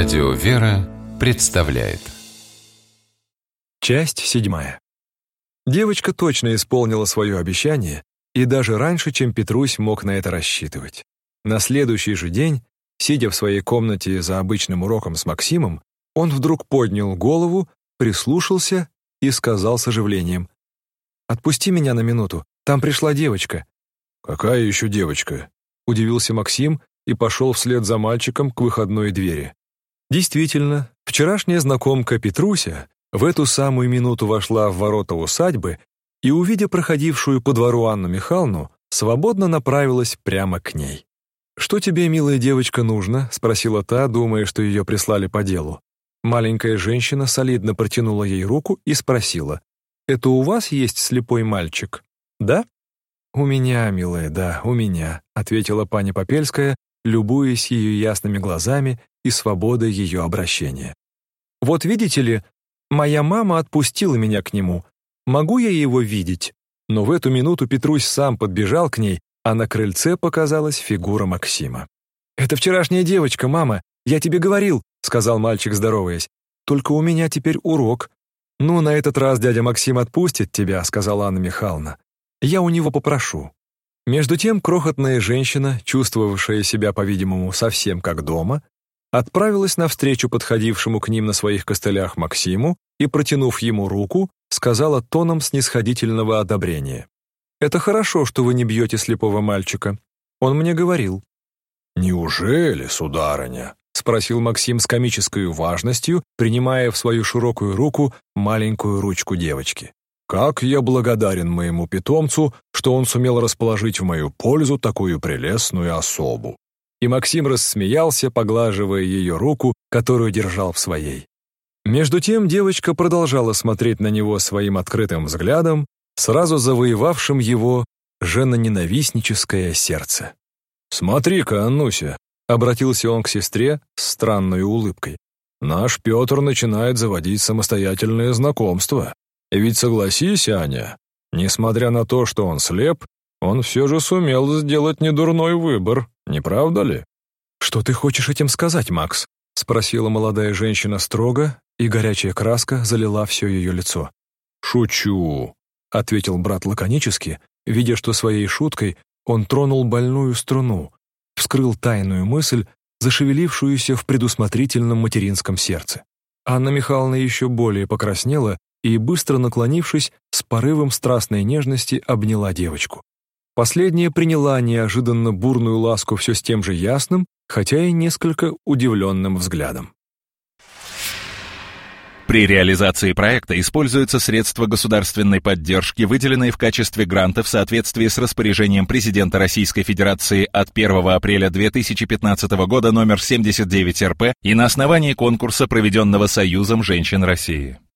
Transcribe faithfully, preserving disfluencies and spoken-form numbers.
Радио «Вера» представляет. Часть седьмая. Девочка точно исполнила свое обещание, и даже раньше, чем Петрусь мог на это рассчитывать. На следующий же день, сидя в своей комнате за обычным уроком с Максимом, он вдруг поднял голову, прислушался и сказал с оживлением: «Отпусти меня на минуту, там пришла девочка». «Какая еще девочка?» — удивился Максим и пошел вслед за мальчиком к выходной двери. Действительно, вчерашняя знакомка Петруся в эту самую минуту вошла в ворота усадьбы и, увидя проходившую по двору Анну Михайловну, свободно направилась прямо к ней. «Что тебе, милая девочка, нужно?» — спросила та, думая, что ее прислали по делу. Маленькая женщина солидно протянула ей руку и спросила: «Это у вас есть слепой мальчик?» «Да?» «У меня, милая, да, у меня», — ответила пани Попельская, любуясь ее ясными глазами и свободой ее обращения. «Вот видите ли, моя мама отпустила меня к нему. Могу я его видеть?» Но в эту минуту Петрусь сам подбежал к ней, а на крыльце показалась фигура Максима. «Это вчерашняя девочка, мама, я тебе говорил», — сказал мальчик, здороваясь. «Только у меня теперь урок». «Ну, на этот раз дядя Максим отпустит тебя», — сказала Анна Михайловна. «Я у него попрошу». Между тем крохотная женщина, чувствовавшая себя, по-видимому, совсем как дома, отправилась навстречу подходившему к ним на своих костылях Максиму и, протянув ему руку, сказала тоном снисходительного одобрения: «Это хорошо, что вы не бьете слепого мальчика. Он мне говорил». «Неужели, сударыня?» — спросил Максим с комической важностью, принимая в свою широкую руку маленькую ручку девочки. «Как я благодарен моему питомцу, что он сумел расположить в мою пользу такую прелестную особу». И Максим рассмеялся, поглаживая ее руку, которую держал в своей. Между тем девочка продолжала смотреть на него своим открытым взглядом, сразу завоевавшим его женоненавистническое сердце. «Смотри-ка, Аннуся», — обратился он к сестре с странной улыбкой, «наш Петр начинает заводить самостоятельные знакомства. Ведь согласись, Аня, несмотря на то, что он слеп, он все же сумел сделать недурной выбор, не правда ли?» «Что ты хочешь этим сказать, Макс?» — спросила молодая женщина строго, и горячая краска залила все ее лицо. «Шучу», — ответил брат лаконически, видя, что своей шуткой он тронул больную струну, вскрыл тайную мысль, зашевелившуюся в предусмотрительном материнском сердце. Анна Михайловна еще более покраснела и, быстро наклонившись, с порывом страстной нежности обняла девочку. Последняя приняла неожиданно бурную ласку все с тем же ясным, хотя и несколько удивленным взглядом. При реализации проекта используются средства государственной поддержки, выделенные в качестве гранта в соответствии с распоряжением президента Российской Федерации от первого апреля две тысячи пятнадцатого года номер семьдесят девять эр пэ и на основании конкурса, проведенного Союзом женщин России.